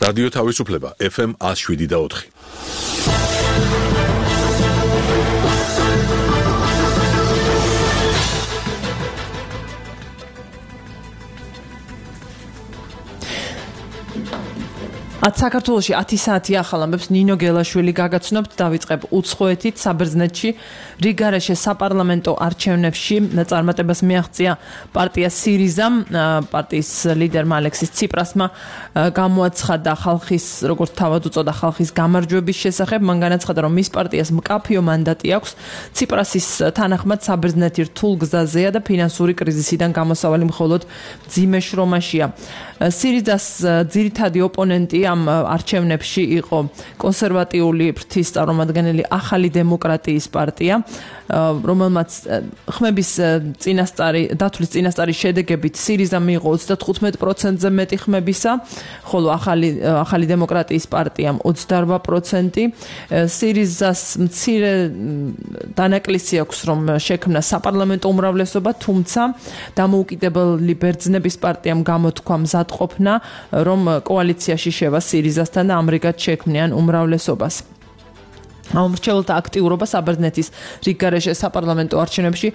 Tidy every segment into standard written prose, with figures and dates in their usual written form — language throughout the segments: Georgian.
რადიო თავისუფლება FM 107.4. საქართველოში 10 საათი ახალამებს ნინო გელაშვილი გაგაცნობთ დავიწყებ უცხოეთით საბერძნეთში რიგარეშე საპარლამენტო არჩევნებში წარმატებას მიაღწია პარტია სირიზამ პარტიის ლიდერმა ალექსის ციპრასმა გამოაცხადა ხალხის როგორც თავად უწოდა ხალხის გამარჯვების შესახებ მან განაცხადა რომ მის პარტიას მკაფიო მანდატი აქვს ციპრასის თანახმად საბერძნეთი რთულ გზაზეა და ფინანსური კრიზისიდან გამოსავალი მხოლოდ მძიმე შრომაშია სირიზას ძირითადი ოპონენტი ამ არჩევნებში იყო კონსერვატიული ფრთის წარმომადგენელი ახალი დემოკრატიის პარტია რომელმაც ხმების დათვლის წინასწარის შედეგებით სირიზა მიიღო 35%-ზე მეტი ხმებისა, ხოლო ახალი დემოკრატიის პარტიამ 28%. სირიზას მცირე დანაკლისი აქვს, რომ შექმნა საპარლამენტო უმრავლესობა, თუმცა დამოუკიდებელი ბერძნების პარტიამ გამოთქვა მზადყოფნა, რომ კოალიციაში შევა სირიზასთან და ამრიგად შექმნიან უმრავლესობას. ამრჩეველთა აქტიურობა საბერძნეთის რიგარეშე საპარლამენტო არჩევნებში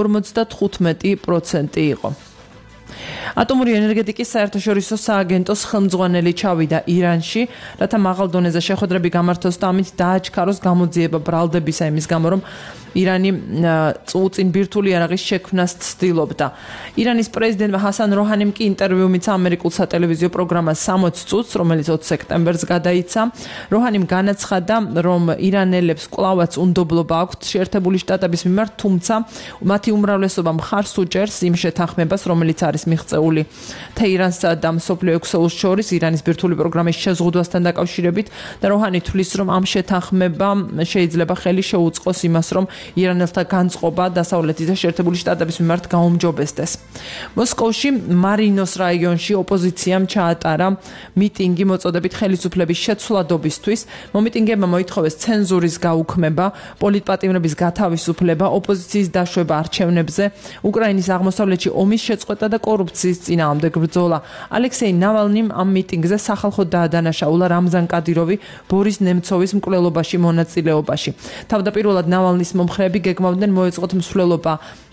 55% იყო. ატომური ენერგეტიკის საერთაშორისო სააგენტოს ხელმძღვანელი ჩავიდა ირანში, რათა მაღალ დონეზე შეხვედრები გამართოს და ამით დააჩქაროს გამოძიება ბრალდებისა იმის გამო, რომ ირანი წუწინ ბირთვული იარაღის შექმნას ცდილობდა. ირანის პრეზიდენტმა ჰასან როჰანიმ კი ინტერვიუ მიცა ამერიკულ სატელევიზიო პროგრამას 60 წუთს, რომელიც 20 სექტემბერს გადაიცა. როჰანიმ განაცხადა, რომ ირანელებს კვლავაც უნდობლობა აქვთ შეერთებული შტატების მიმართ, თუმცა მათი უმრავლესობა მხარს უჭერს იმ შეთანხმებას, რომელიც არის მიღწეული თეირანსა და მსოფლიო ექვსეულს შორის ირანის ბირთვული პროგრამის შეზღუდვასთან დაკავშირებით და როჰანი თვლის, რომ ამ შეთანხმებამ შეიძლება ხელი შეუწყოს იმას, რომ ირანელთა განწყობა დასავლეთის და შეერთებული შტატების მიმართ გაუმჯობესდეს. მოსკოვში მარინოს რაიონში ოპოზიციამ ჩაატარა მიტინგი მოწოდებით ხელისუფლების შეცვლადობისთვის. მომიტინგეებმა მოითხოვეს ცენზურის გაუქმება, პოლიტპატიმრების გათავისუფლება, ოპოზიციის დაშვება არჩევნებზე, უკრაინის აღმოსავლეთში ომის შეწყვეტა და კორუფციის წინააღმდეგ ბრძოლა. ალექსეი ნავალნიმ ამ მიტინგზე სახალხო დაადანაშაულა რამზან კადიროვი ბორის ნემცოვის მკვლელობაში მონაწილეობაში. თავდაპირველად ნავალნის მომხრეები გეგმავდნენ მოეწყოთ მსვლელობა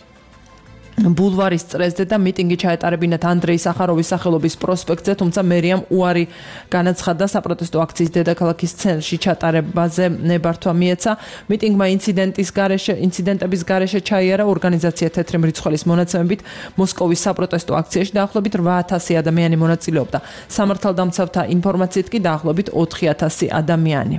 ბულვარის წრეზე და მიტინგი ჩაეტარებინათ ანდრეი სახაროვის სახელობის პროსპექტზე, თუმცა მერიამ უარი განაცხადა საპროტესტო აქციის დედაქალაქის ცენტრში ჩატარებაზე ნებართვა მიეცა. მიტინგმა ინციდენტების გარეშე ჩაიარა ორგანიზაცია თეთრი მრიცხველის მონაცემებით მოსკოვის საპროტესტო აქციაში დაახლოებით 8000 ადამიანი მონაწილეობდა. სამართალდამცავთა ინფორმაციით კი დაახლოებით 4000 ადამიანი.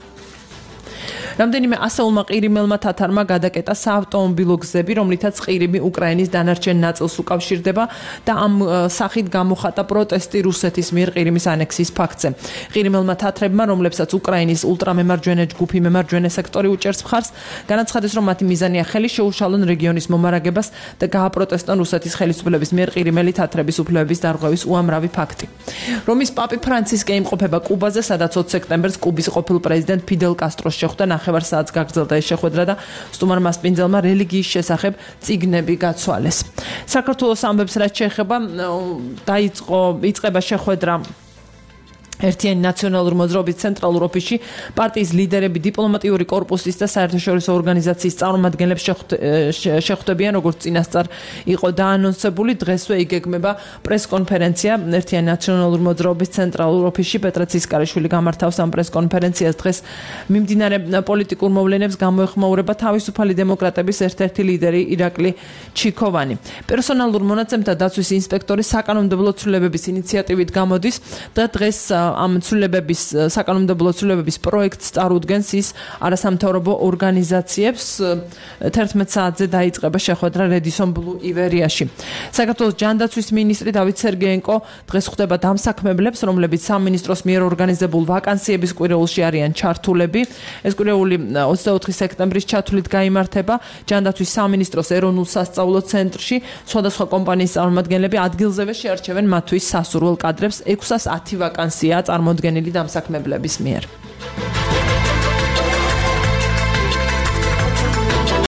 რამდენიმე ასეულმა ყირიმელმა თათარმა გადაკეტა საავტომობილო გზები, რომლითაც ყირიმი უკრაინის დანარჩენ ნაწილს უკავშირდება და ამ სახით გამოხატა პროტესტი რუსეთის მიერ ყირიმის ანექსიის ფაქტზე. ყირიმელმა თათრებმა, რომლებსაც უკრაინის ულტრამემარჯვენე ჯგუფი მემარჯვენე სექტორი უჭერს მხარს, განაცხადეს, რომ მათი მიზანია ხელი შეუშალონ რეგიონის მომარაგებას და გააპროტესტონ რუსეთის ხელისუფლების მიერ ყირიმელი თათრების უფლებების დარღვევის უამრავი ფაქტი. რომის პაპი ფრანცისკე იმყოფება კუბაზე, სადაც 20 სექტემბერს კუბის ყოფილ პრეზიდენტ ფიდელ კასტროს შეხვდა ნახევარ-საათს გაგრძელდა ეს შეხვედრა და სტუმარ მასპინძელმა რელიგიის შესახებ წიგნები გაცვალეს. საქართველოს ამბებს რაც შეეხება იწყება შეხვედრა ერთიანი ნაციონალური მოძრაობის ცენტრალურ ოფისში პარტიის ლიდერები, დიპლომატიური კორპუსის და საერთაშორისო ორგანიზაციის წარმომადგენლებს შეხვდებიან, როგორც წინასწარ იყო დაანონსებული. დღესვე იგეგმება პრესკონფერენცია ერთიანი ნაციონალური მოძრაობის ცენტრალურ ოფისში. პეტრე ცისკარიშვილი გამართავს ამ პრესკონფერენციას. დღეს მიმდინარე პოლიტიკურ მოვლენებს გამოეხმაურება თავისუფალი დემოკრატების ერთ-ერთი ლიდერი ირაკლი ჩიქოვანი. პერსონალურ მონაცემთა დაცვის ინსპექტორი საკანონმდებლო ცვლილებების ინიციატივით გამოდის და დღეს ამ ცვლილებების საკანონმდებლო ცვლილებების პროექტს წარუდგენს ის არასამთავრობო ორგანიზაციებს. 11 საათზე დაიწყება შეხვედრა რედისონ ბლუ ივერიაში. საქართველოს ჯანდაცვის მინისტრი დავით სერგეენკო დღეს ხვდება დამსაქმებლებს, რომლებიც სამინისტროს მიერ ორგანიზებულ ვაკანსიების კვირეულში არიან ჩართულები. ეს კვირეული 24 სექტემბრის ჩათვლით გაიმართება ჯანდაცვის სამინისტროს ეროვნულ სასწავლო ცენტრში. სხვადასხვა კომპანიის წარმომადგენლები ადგილზევე შეარჩევენ მათთვის სასურველ კადრებს. 610 ვაკანსია წარმოდგენილი დამსაქმებლების მიერ.